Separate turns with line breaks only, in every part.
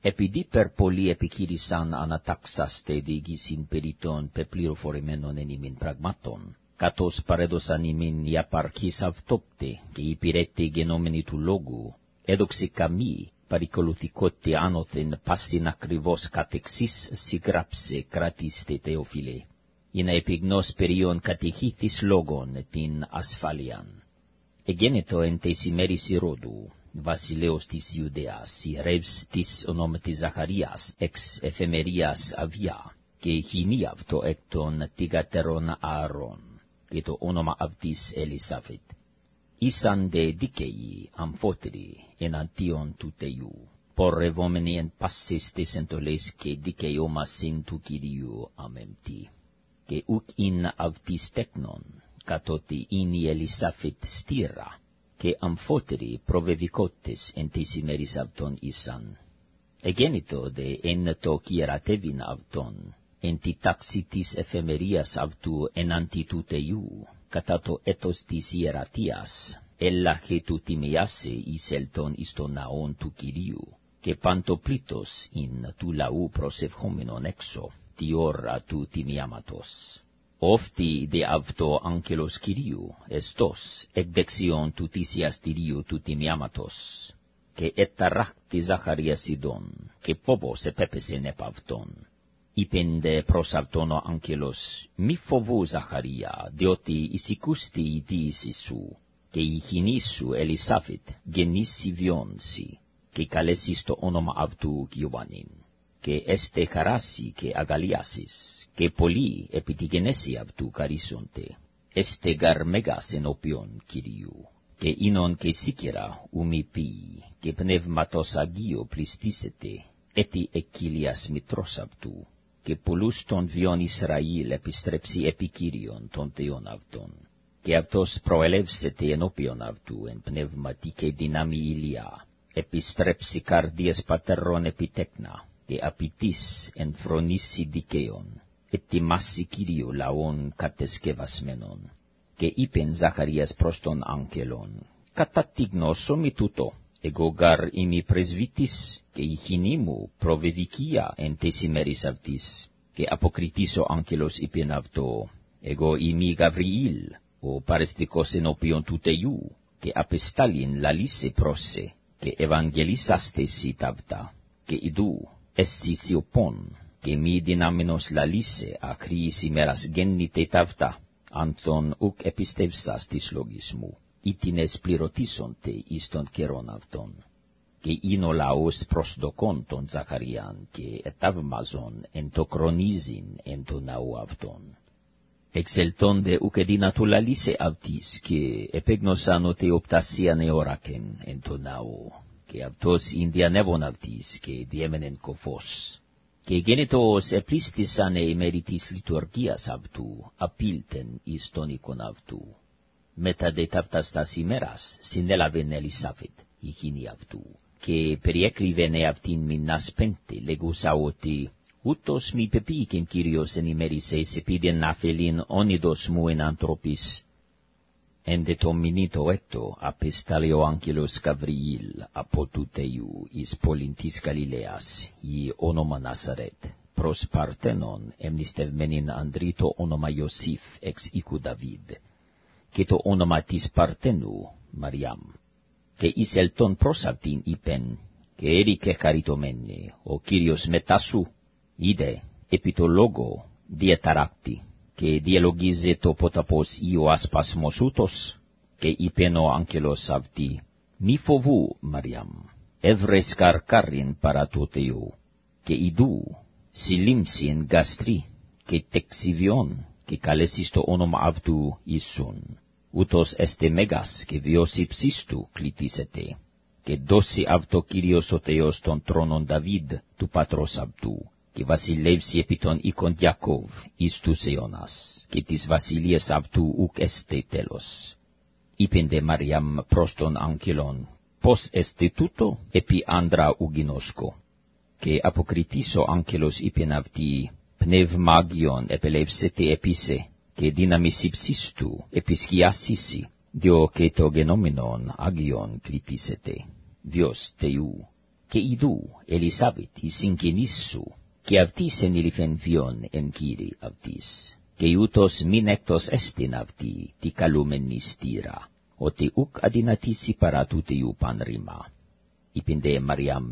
Επειδή per πολύ επικήρυσαν ανατάξαστε διηγήσιν περιτών πεπληροφορημένων εν ημίν πραγμάτων, καθώς παρέδωσαν ημίν η απαρχής αυτόπτε και υπηρέτη γενόμενη του λόγου, έδοξε καμή παρικολουθικότη άνωθεν πάσιν ακριβώς κατεξής συγγράψε κρατήστε Θεοφιλέ, ή να επιγνώς περιον κατηχήθης λόγων την ασφάλιαν. Εγένετο εν τες ημέρης Ηρώδου, βασιλέως της Ιουδαίας, ιερεύς της ονόματι Ζαχαρίας, εξ εφημερίας Αβιά, και χινίαβ το εκ των τηγατερών Ααρών, και το όνομα αυτής Ελισάβετ. Ήσαν δε δίκαιοι αμφότεροι εναντίον του Θεού, πορευόμενοι εν πάσης τες εντολές και δικαιώμασιν του Κυρίου αμέμπτη. Και ουκ ειν αυτής τέκνον, κατότι ειν η Ελισάβετ στήρα, και αμφότεροι προβεβικότες εν τες ημέρης αυτών ήσαν. Εγέννητο δε εν το κυερατεύειν αυτών, εν τη τάξη της εφημερίας αυτού ενάντι του Θεού, κατά το έτος της ιερατείας, έλαχε του τιμιάσε εισελτών εις το ναόν του Κυρίου, και παντοπλήτως ειν του λαού προσευχόμενον έξω, τη ώρα του τιμιάματος. Όφτι δε αυτό άγγελος Κυρίου, εστός, εκ δεξιών του θυσιαστηρίου του τιμιάματος, και εταράχτη Ζαχαρίας ειδών, και φόβος επέπεσεν επ' αυτόν. Είπεν δε προς αυτόν ο άγγελος, μη φοβού Ζαχαρία, διότι εισηκούστη η διοίηση σου, και η χινή σου Ελισάβετ γεννήσει βιώνση, και καλέσεις το όνομα αυτού Ιωάννην. Και έστε χαράσει και αγαλιάσεις, και πολλοί επί τη γενέση αυτού καρίσσονται, έστε γαρ μέγας ενώπιον Κυρίου, και ίνον και σίκαιρα ουμιπεί, και πνεύματος Αγίου πληστήσεται, έτι εκκύλιας μητρός αυτού, και πολλούς των βιών Ισραήλ επιστρέψει επί Κύριον των Θεών αυτών, και αυτός προελεύσεται ενώπιον αυτού εν πνεύματι και δύναμη ηλιά, επιστρέψει καρδίες πατερών επί τέκνα, και απειτής εν φρονήσει δικαίων, ετοιμάσει Κύριο λαόν κατεσκευασμένον. Και είπεν Ζαχαρίας προς τον άγγελον, κατά τη γνώσο μη τούτο, εγώ γαρ είμαι πρεσβύτης, και η χινή μου προβεβικία εν τες ημέρης αυτής. Και αποκριτής ο άγγελος είπεν αυτό, εγώ είμαι Γαβριήλ, ο παρεστικός ενώπιον του Θεού, και απεστάλην λαλίσε πρόσε, και ευαγγελίσαστε σοι ταύτα, και ειδού, εστι σιωπών, και μη δυνάμενος λαλίσε ακρίης ημέρας γέννητε ταύτα, αν τον ουκ επιστεύσας της λόγης μου, ήτινες πληρωτήσονται εις τον καιρόν αυτόν. Και είναι ο λαός προσδοκών τον Ζαχαριάν, και εταυμαζον εν το κρονίζειν εν το ναό αυτόν. Εξελτών δε ουκ εδύνατο λαλίσε αυτής, και επέγνωσαν ότι οπτασίαν εώρακεν εν το ναό, και αυτός διανεύων αυτής, και διέμενεν κοφός. Και γένετος επλήστησαν ημέρη της λειτουργίας αυτού, απίλτεν εις τον οίκον αυτού. Μετά δε ταύτας ημέρας συνέλαβεν Ελισάβετ, η χινή αυτού, και περιέκριβεν αυτήν μηνάς πέντε, λέγουσα ότι ούτως μη πεποιήκεν Κύριος εν ημέρησες επίδεν αφελήν όνειδος μου εν ανθρώπης. Εν δε το μηνύτο έκτο απεστάλε ο άγγελος Γαβριήλ από του Θεού εις πόλην της Γαλιλαίας, η όνομα Νασαρέτ, προς Παρθένον εμνηστευμένην ανδρή το όνομα Ιωσήφ εξ οίκου Δαβίδ, και το όνομα της Παρθένου Μαριάμ. Και εισελτών προς αυτήν είπεν, και έρικε χαριτωμένη, ο Κύριος μετά σου, είδε επί το λόγο διαταράκτη, και διαλογίζε το ποταπός ή ο ασπασμός ούτως, και είπεν ο άγγελος αυτή, μη φοβού Μαριάμ, έβρες καρκάριν παρά το Θεό, και ειδού συλλήμψη εν γαστρή, και τεξιβιόν, και καλέσεις το όνομα αυτού Ιησούν. Ούτως εστε μέγας και βιώσει ψίστου κλητήσετε, και δώσει αυτό Κύριος ο Θεός τον τρόνον Δαβίδ του πατρός αυτού, και βασιλεύσει επί τον οίκον Ιακώβ εις τους αιώνας, και της βασιλείας αυτού ουκ εστε τέλος. Είπεν δε Μαριάμ προς τον άγγελον, πώς εστε τούτο επί άντρα ουγινόσκο. Και αποκριτής ο άγγελος είπεν αυτή, πνεύμα Άγιον επελεύσετε επίσε, και δύναμις υψίστου επισκιάσισι, διό και το γενόμενον Άγιον κλητήσετε. Διός Θεού, και ιδού Ελισάβετ ισυγκαινήσου, και αυτής εν ήλυφεν βιον εν Κύρι αυτής, και ούτως μην εκτός εστιν αυτή τη καλούμενη στήρα, ότι ουκ αδυνατήσει παρά τούτιου πανρήμα. Είπεν δε Μαριάμ,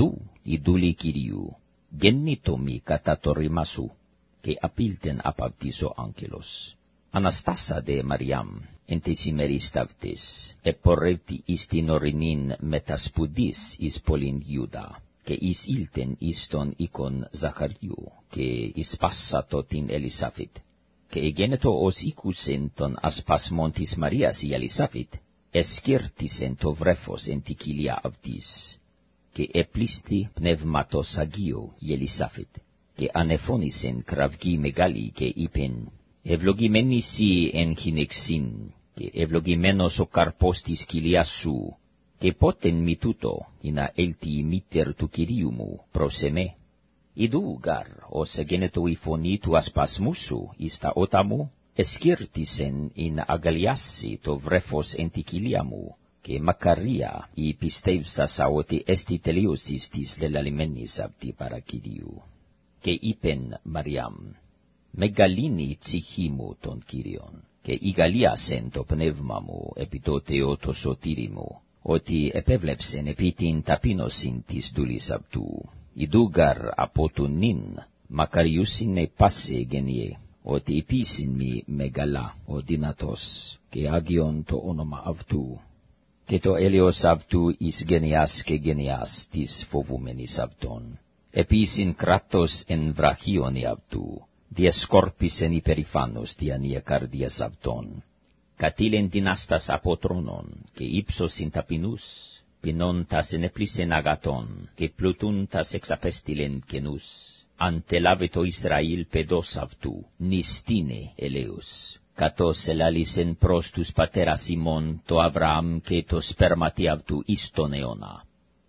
ιδούλη Κυρίου, γεννήτω μη κατά το ρήμα σου, και απήλτεν απ' αυτής ο άγγελος. Αναστάσα δε Μαριάμ, εν τες ημερείς ταύτες, επορεύτη εις την ορεινήν μετασπουδής εις πολλήν Ιούδα, και εις ήλτεν εις τον οίκον Ζαχαριού, και εις πάσατο την Ελισάβετ, και εγένετο ως οίκουσεν τον ασπασμόν της Μαρίας η Ελισάβετ, εσκέρτησεν το βρέφος εν τη κοιλιά αυτής, και επλήστη πνεύματος Αγίου η Ελισάβετ, και ανεφώνησεν κραυγή μεγάλη, και είπεν, ευλογημένη σοι εν γυναίξιν, και ευλογημένος ο καρπός της κοιλιάς σου, και πότεν μη τούτο, ή να έλθει η μήτερ του Κυρίου μου προς εμέ. Ιδού γαρ, ως εγένετο η φωνή του ασπασμού σου εις τα ότα μου, εσκύρτησεν ειν αγαλιάσει το βρέφος εν τη κοιλία μου, και μακαρία η πιστεύσασα ότι έστι τελείωσης της λελαλημένης αυτή παρά Κυρίου. Και είπεν Μαριάμ, μεγαλύνει η ψυχή μου τον Κύριον, και ηγαλίασεν το πνεύμα μου επί το Θεό το σωτήρι μου, ότι επέβλεψεν επί την ταπείνωσιν της δούλης αυτού. Ιδούγαρ από του νυν, μακαριούσινε πάσε γενιέ, ότι επίσην μη μεγαλά ο δυνατός, και άγιον το όνομα αυτού, και το έλεος αυτού εις γενιάς και γενιάς της φοβούμενης αυτών. Επίσην κράτος εν βραχίονι αυτού, διεσκόρπισεν υπερηφάνος διανία καρδίας αυτών. Κατήλεν δυνάστας από τρόνων, και ύψωσιν ταπεινούς, πεινώντας ενέπλησεν αγατών, και πλουτούντας εξαπέστειλεν καινούς. Αντελάβε το Ισραήλ παιδός αυτού, νηστίνε ελέους. Κατός ελάλησεν προς τους πατέρας ημών το Αβραάμ και το σπέρματι αυτού εις τον αιώνα.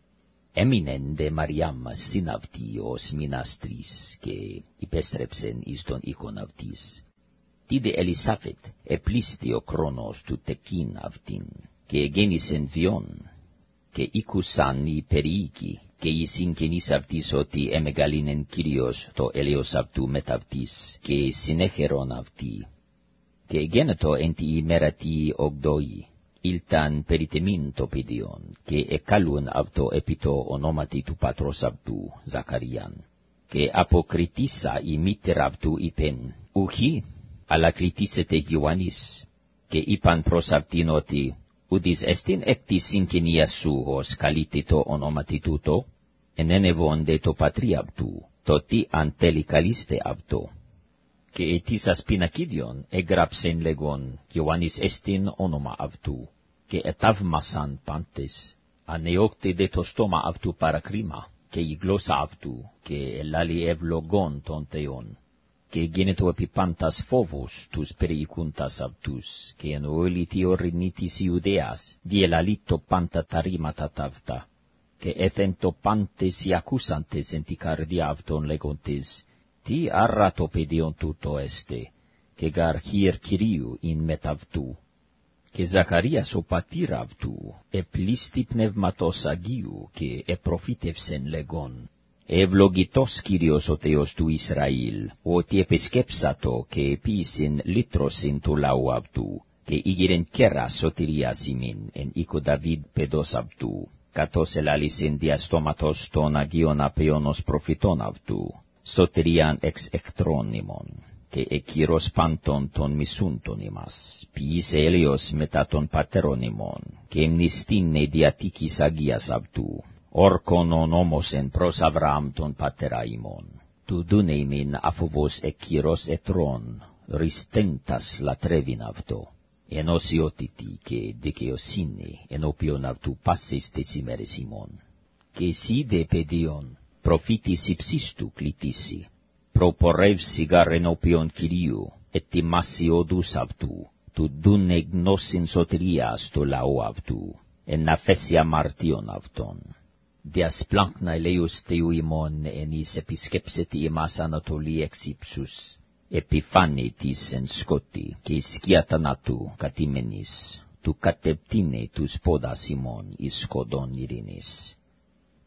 Έμεινεν δε Μαριάμ συναυτή ως μηνάστρης, και υπέστρεψεν εις τον οίκον αυτής. Τι δε Ελισάβετ επλήστη ο χρόνος του τεκίν αυτήν, και εγέννησεν βιόν, και ήκουσαν οι περιοίκοι, και οι συγγενείς αυτής ότι εμεγαλύνεν Κύριος το έλεος αυτού μεταυτής, και συνέχερον αυτή. Και εγένετο εν τη ημέρα τη ογδόη, ήλταν περιτεμήν το παιδιόν, και εκάλουν αυτό επί το ονόματι του πατρός αυτού, Ζαχαριάν. Και αποκριτήσα η μήτερα αυτού είπεν, ουχή, αλλά κριτήσετε Ιωάννης, και είπαν προς αυτήν ότι, ουδείς εστιν εκ της συγγενείας σου ως καλείται το ονόματι τούτο, ενένευον δε το πατρί αυτού, το τι αν τέλει καλείστε αυτό. Και ετήσας πινακίδιον έγραψεν λέγον, Ιωάννης εστιν όνομα αυτού, και εταύμασαν πάντες, ανεώκτε δε το στόμα αυτού παρακρίμα, και η γλώσσα αυτού, και ελάλη ευλογών των Θεών. Και γένετο επί πάντας φόβος τους περιοικούντας αυτούς, και εν όλη τη ορεινή της Ιουδαίας διελαλείτο πάντα τα ρήματα ταύτα, και έθεντο πάντες οι ακούσαντες εν τη καρδιά αυτών λέγοντες, τι άρα το παιδιόν τούτο έστε, και γαρ χείρ Κυρίου ειν μεταυτού. Και Ζαχαρίας ο πατήρ αυτού επλήστη πνεύματος Αγίου, και επροφήτευσεν λέγον, ευλογητός Κύριος ο Θεός του Ισραήλ, ότι επισκέψατο και επίσην λύτρωσιν του λαού αυτού, και ήγηρεν κέρα σωτηρίας ημίν εν οίκο Δαβίδ παιδός αυτού, κατός ελάλησεν διαστόματος των Αγίων Απέωνος προφητών αυτού, σωτηρίαν εξ εχθρών ημών, και εκύρος πάντων των μισούντων ημάς, ποιήσε έλεος μετά των πατέρων ημών, και μνηστήνε διατήκης Αγίας αυτού, όρκον ο νόμος εν προς Αβραάμ τον πατέρα ημών. Του δούνε ημίν αφοβός εκκύρος ετρών, ριστέντας λατρεύειν αυτό, ενωσιότητη και δικαιοσύνη ενώπιον αυτού πάσες τες ημέρες ημών. Και εσύ δε παιδιόν, προφήτης υψίστου κλητήσει, προπορεύσει γαρ ενώπιον Κυρίου, ετοιμάσει οδούς αυτού, του δούνε γνώσιν σωτηρίας του λαού αυτού, εν αφέσει αμαρτίων αυτών. Διασπλάνκνα ελέους Θεού ημών εν εις επισκέψετε ημάς Ανατολή εξ ύψους, επιφάνει της εν σκότη και σκιά θανάτου κατήμενης, του κατεπτύνε τους πόδας ημών εις σκοτών ειρήνης.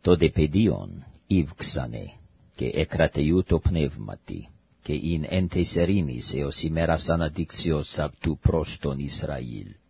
το δε παιδιόν, ήβξανε, και εκρατείου το πνεύματι, και ειν εν τεσσερίμις έως ημέρας αναδείξεως αυτού προς τον Ισραήλ.